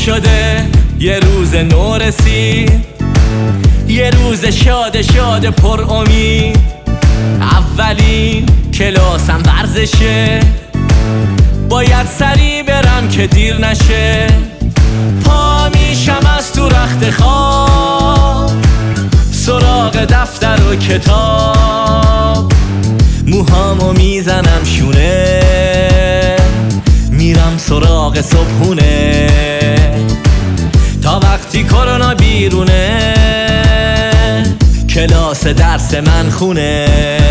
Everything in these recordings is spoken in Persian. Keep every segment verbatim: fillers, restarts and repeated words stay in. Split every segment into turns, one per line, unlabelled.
شده یه روز نو رسید، یه روز شاد شاد پر امید. اولین کلاسم ورزشه، باید سریع برم که دیر نشه. پا میشم از تو رخت خواب سراغ دفتر و کتاب، موهامو میزنم شونه، میرم سراغ صبحونه. تا وقتی کرونا بیرونه کلاس درس من خونه.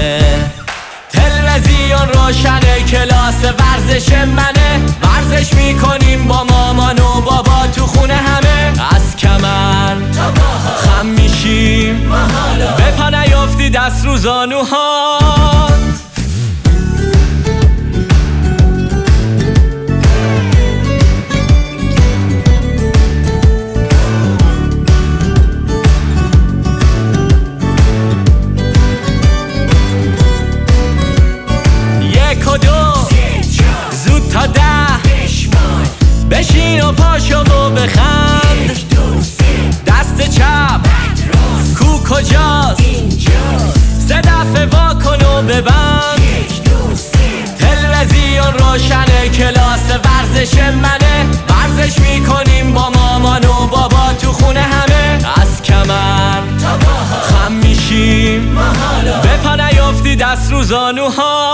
تلویزیون روشنه کلاس ورزش منه، ورزش میکنیم با مامان و بابا تو خونه همه. از کمر خم میشیم به پا نیافتی دست رو زانوهات. زود تا ده بشین و پاشو و بخند. دست چپ کو کجاست؟ سه دفعه وا کن و ببند. تلویزیون روشنه کلاس ورزش منه، ورزش میکنیم با مامان و بابا تو خونه همه. از کمر خم میشیم به پا نیافتی دست رو زانوها.